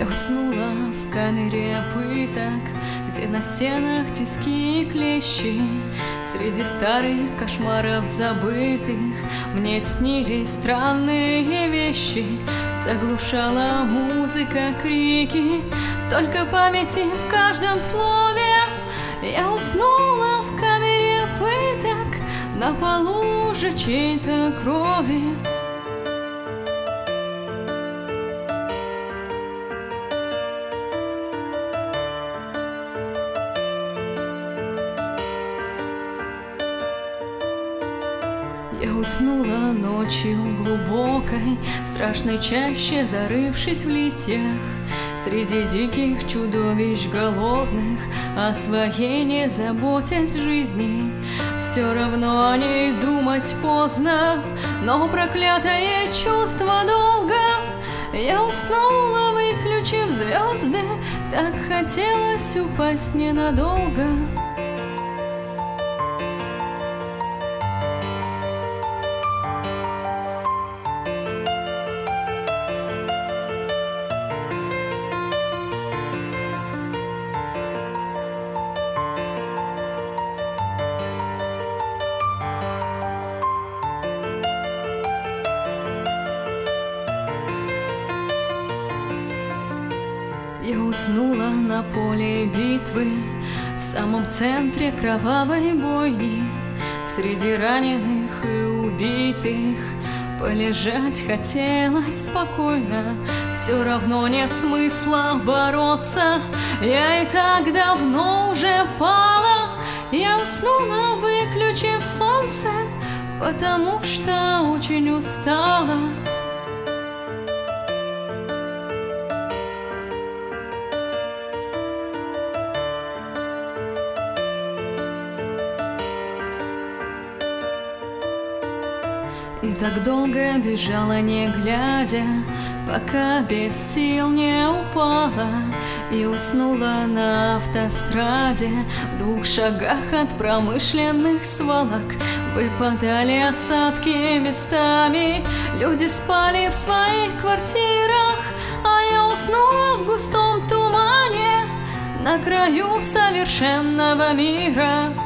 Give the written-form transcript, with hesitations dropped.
Я уснула в камере пыток, где на стенах тиски и клещи. Среди старых кошмаров забытых мне снились странные вещи. Заглушала музыка крики, столько памяти в каждом слове. Я уснула в камере пыток, на полу лужа чьей-то крови. Я уснула ночью глубокой, в страшной чаще зарывшись в листьях, среди диких чудовищ голодных, о своей не заботясь жизни. Все равно о ней думать поздно, но проклятое чувство долга. Я уснула, выключив звезды, так хотелось упасть ненадолго. Я уснула на поле битвы, в самом центре кровавой бойни. Среди раненых и убитых полежать хотелось спокойно. Все равно нет смысла бороться, я и так давно уже пала. Я уснула, выключив солнце, потому что очень устала. И так долго бежала, не глядя, пока без сил не упала. И уснула на автостраде, в 2 шагах от промышленных свалок. Выпадали осадки местами, люди спали в своих квартирах. А я уснула в густом тумане, на краю совершенного мира.